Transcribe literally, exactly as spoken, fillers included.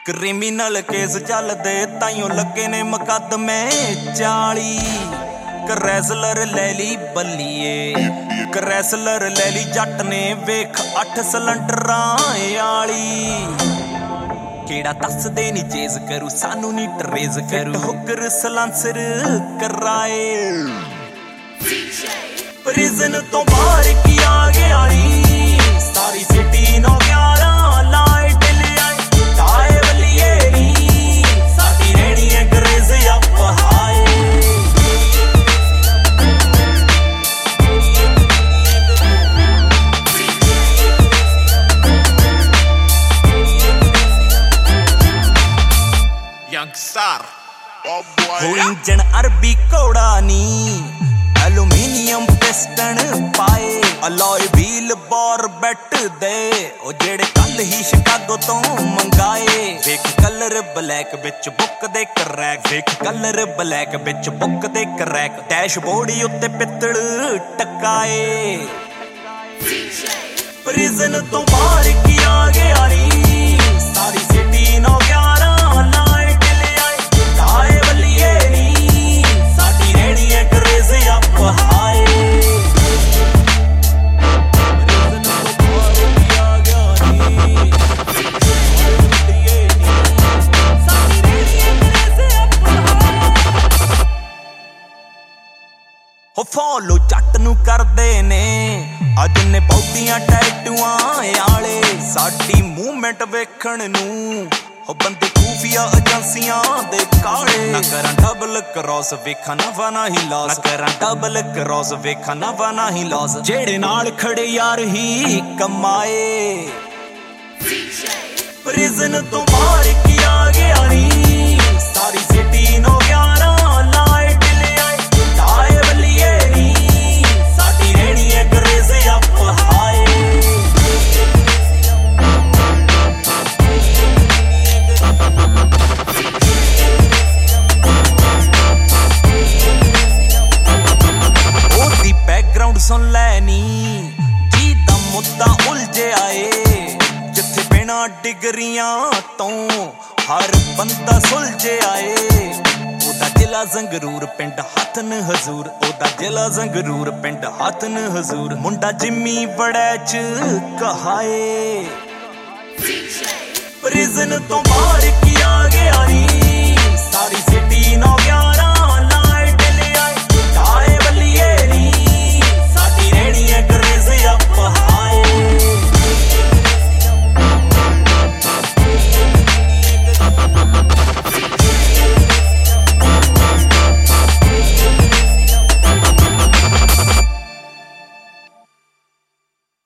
Criminal case चलदे ताइयों लगे ने मुकदमे चाली। करैसलर ले ली बल्लीए, करैसलर ले ली जट ने वेख अठ सिलेंडरां आली। केड़ा दसदे नी चेज करू सानू नी ट्रेस करू हुकर सलांसर कराए। प्रिजन तो बाहर की आ गया नी सारी सिटी नौ ग्यारह लाइट ले आई ताए वलिए नी साडी रेड़ी है ग्रेज अप हाय। Youngstar oh boy इंजन अरबी कोड़ा नी एलुमिनियम पिस्टन पाए अलॉय व्हील बोर बैट दे ओ जेड़े कल ही शिकागो तो मंगाए। वेख कलर ब्लैक विच बुक दे क्रैक, वेख कलर ब्लैक विच बुक दे क्रैक डैशबोर्ड उत्ते पित्तल टकाए। प्रिजन तो बाहर की आ गया नी सारी सिटी नौ ग्यारह लाइट ले आई ताए वलिए नी साडी रेड़ी है ग्रेज अप हाय। हो फॉलो जट नू करदे ने अज ने बहुतियां टैटूआं आले साडी मूवमेंट वेखण नू हो बंदे खूफिया एजेंसियां दे काले। ना करां डबल क्रॉस वेखा नवा ना ही लॉस, ना करां डबल क्रॉस वेखा नवा ना ही लॉस जेड़े नाल खड़े यार ही कमाए। प्रिजन तो बाहर की आ गया नी सारी सिटी नौ ग्यारह लाइट ले आई ताए वलिए नी साडी रेड़ी है ग्रेज अप हाय। ओदी बैकग्राउंड सुन लैनी जी दा मुद्दा उलझे आए जिथे बिना डिगरियां तो हर बंदा सुलझे आए। ओदा जिला जंगरूर पिंड हथन हजूर, ओदा जिला जंगरूर पिंड हथन हजूर मुंडा जिम्मी बड़ैच कहाए। प्रिजन तो बाहर की आ गया नी सारी सिटी नौ